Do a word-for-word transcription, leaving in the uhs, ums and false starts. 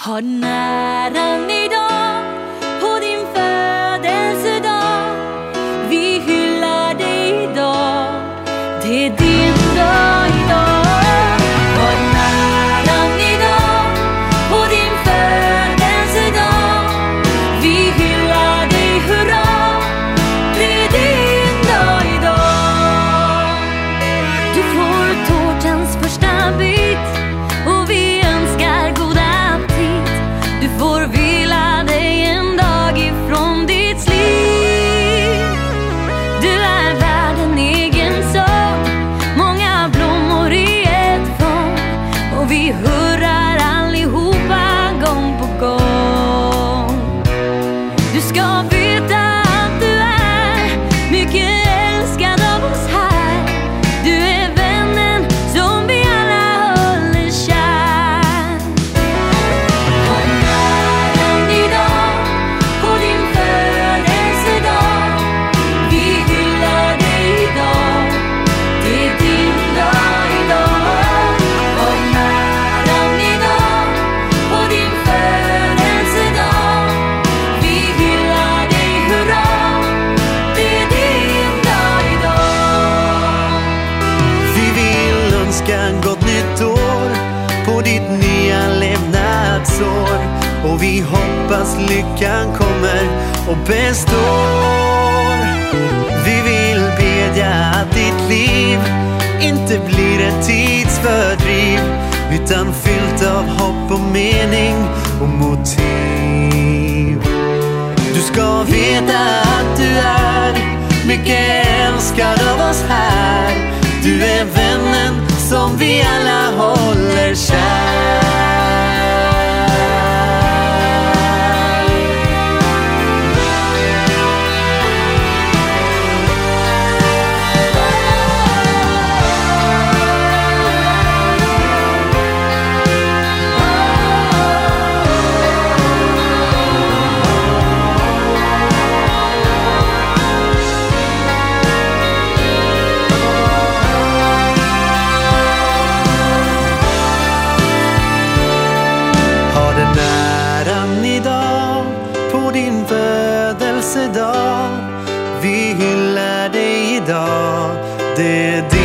Har näran idag på din födelsedag. Vi hyllar dig idag. Det är din dag idag. Har näran idag på din födelsedag. Vi hyllar dig, hurra. Det är din dag idag. Du får tårtans första bit och vi önskar god aptit. Du får vila dig en dag ifrån ditt slit. Du är värd en egen sång, många blommor i ett fång. Och vi hurrar allihopa gång på gång. Du ska veta att du är mycket älskad av oss här. Du är vännen som vi alla håller kär. Har näran idag på din födelsedag. Vi hyllar dig idag. Det är din dag idag. Har näran idag på din födelsedag. Vi hyllar dig, hurra. Det är din dag idag. Vi vill önska gott nytt år på ditt nya levnadsår. Och vi hoppas lyckan kommer och består. Vi vill bedja att ditt liv inte blir ett tidsfördriv, utan fyllt av hopp och mening och motiv. Du ska veta att du är mycket älskad av oss här. Du är vännen som vi alla håller kär. Har den näran idag på din födelsedag. Vi hyllar dig idag. Det är